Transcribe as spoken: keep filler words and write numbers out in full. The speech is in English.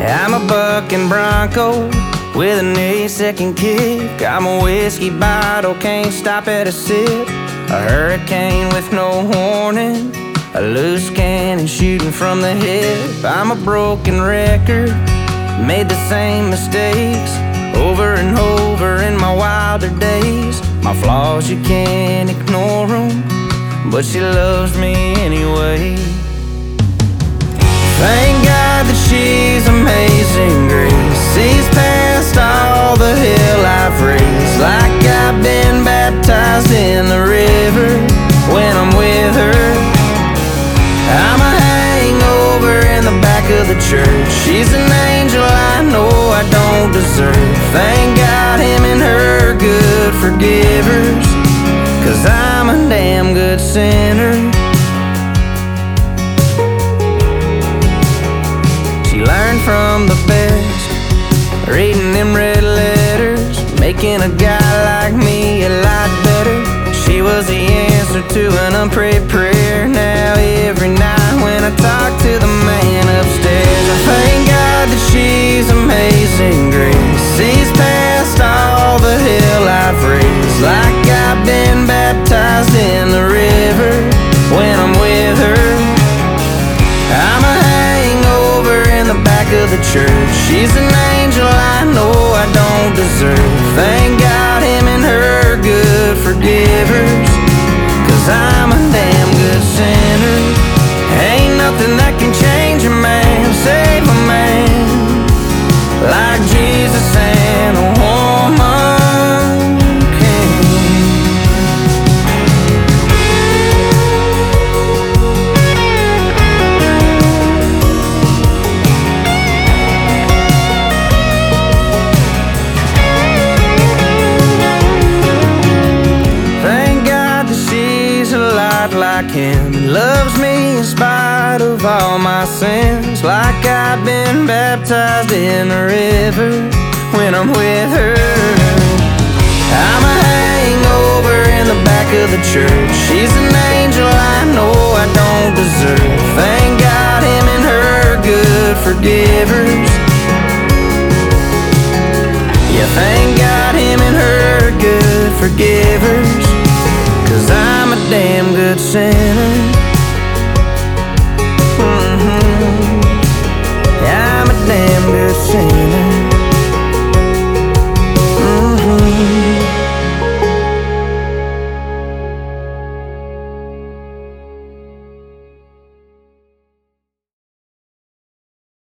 I'm a bucking bronco with an eight-second kick. I'm a whiskey bottle, can't stop at a sip. A hurricane with no warning, a loose cannon shooting from the hip. I'm a broken record, made the same mistakes over and over in my wilder days. My flaws, you can't ignore them, but she loves me anyway. Thank God that she's amazing grace, sees past all the hell I've raised. Like I've been baptized in the river when I'm with her. I'm a hangover in the back of the church. She's an angel I know I don't deserve. Thank God him and her good forgivers, 'cause I'm a damn good sinner. She learned from the best, reading them red letters, making a guy like me a lot better. She was the answer to an unprayed prayer. Now every night when I talk to the man upstairs, I thank God that she's amazing grace, sees past all the hell I've raised. Like I've been baptized in the river when I'm with her. I'm a hangover in the back of the church. She's an angel I know I don't deserve. Thank God him and her good forgivers, 'cause I'm a damn good sinner. Ain't nothing that can change a man, save a man, like Jesus and a woman can. Thank God that she's a lot like him, and loves me in spite of all my sins. Like I've been baptized in the river when I'm with her. I'm a hangover in the back of the church. She's an angel I know I don't deserve. Thank God him and her good forgivers. Yeah, thank God him and her good forgivers, 'cause I'm a damn good sinner.